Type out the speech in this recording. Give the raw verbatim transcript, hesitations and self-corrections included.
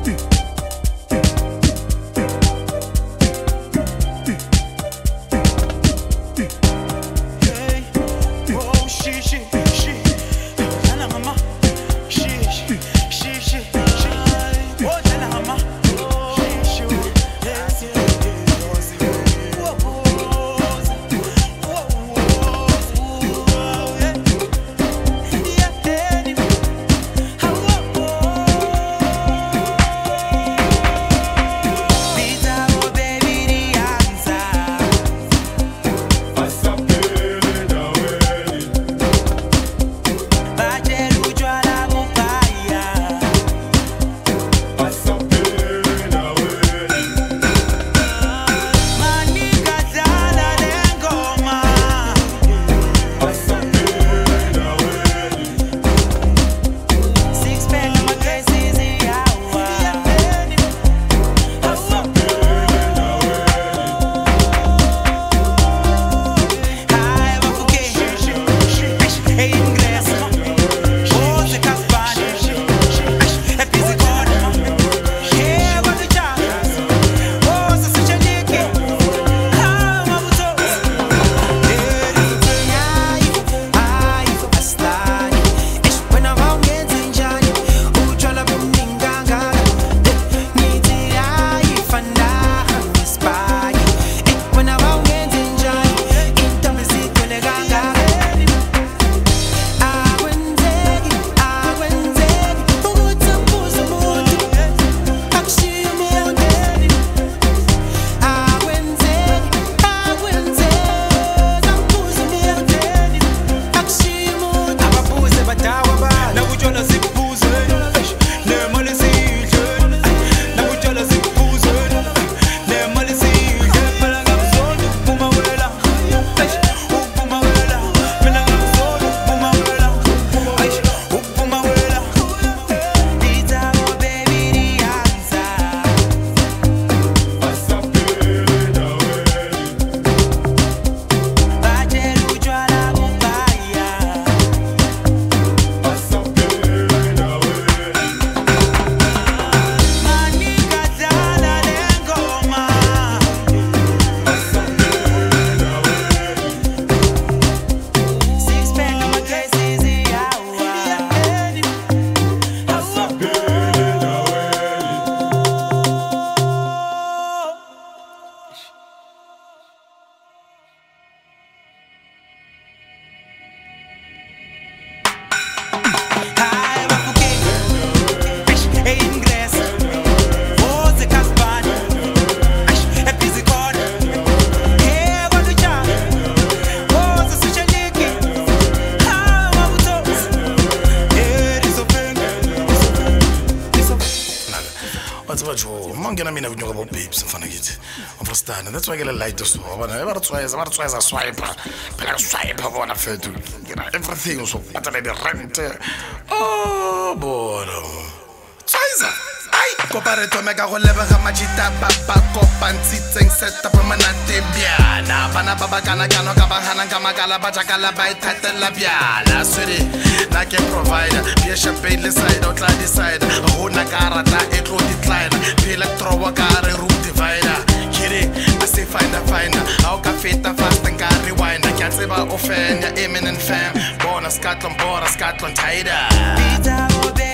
Mangena mina kunyoka bo babes mfana kithi. Understand? That's why I get a light so. Bana ba tswaya, ba tswaya swipe. Phela swipe bona fethu. You know everything so. Batala the rent. Oh, bono. Tsaiza. Ai, kopareto mega go lebega machita ba ba kopantsi set up manate biana. Bana ba ba kana kana ka ba hana ka makala ba jakala ba ithatela biana. Sweetie, na ke provider. Be champagne le side out la decide. Rona karata e tlo decline. Phela trowa ka re room divider. Kiri, I say find a finder. How ka feta fast and ka rewind. I can't say ba offend ya eminent fam. Born a Scotland, born a Scotland tighter.